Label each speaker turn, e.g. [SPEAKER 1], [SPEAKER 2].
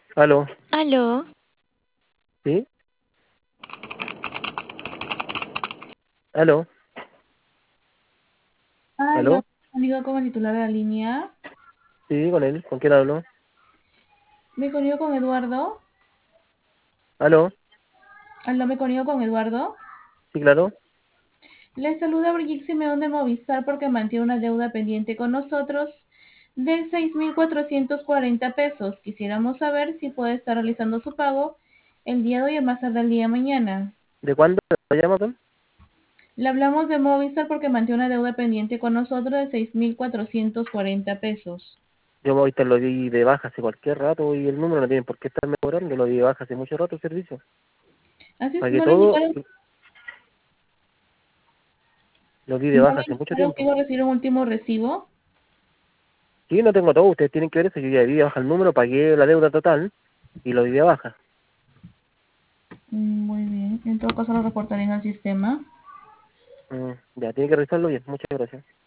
[SPEAKER 1] Aló,
[SPEAKER 2] Aló,
[SPEAKER 1] ¿sí? Aló,
[SPEAKER 3] Aló,
[SPEAKER 1] aló,
[SPEAKER 3] amigo con el titular de la línea.
[SPEAKER 1] sí, con él, ¿con quién hablo?
[SPEAKER 3] Me comunico con Eduardo.
[SPEAKER 1] Aló,
[SPEAKER 3] Aló, me comunico con Eduardo.
[SPEAKER 1] sí, claro.
[SPEAKER 3] Le saluda Brigitte Simeón de Movistar porque mantiene una deuda pendiente con nosotros de 6.440 pesos. Quisiéramos saber si puede estar realizando su pago el día de hoy o más tarde el día de mañana.
[SPEAKER 1] ¿De cuándo lo llama, perdón?
[SPEAKER 3] Le hablamos de Movistar porque mantiene una deuda pendiente con nosotros de 6.440 pesos.
[SPEAKER 1] Yo ahorita lo di de baja hace cualquier rato y el número no tiene por qué estarme cobrando, lo di de baja hace mucho rato el servicio.
[SPEAKER 3] Así es,
[SPEAKER 1] Pagué todo, lo di de
[SPEAKER 3] no
[SPEAKER 1] baja
[SPEAKER 3] le
[SPEAKER 1] hace mucho
[SPEAKER 3] indicaron que
[SPEAKER 1] tiempo.
[SPEAKER 3] iba a recibir un último recibo.
[SPEAKER 1] Sí, no tengo todo, ustedes tienen que ver eso, yo ya di de baja el número, pagué la deuda total y lo di de baja.
[SPEAKER 3] Muy bien, en todo caso lo reportaré en el sistema.
[SPEAKER 1] Ya, tiene que revisarlo bien, muchas gracias.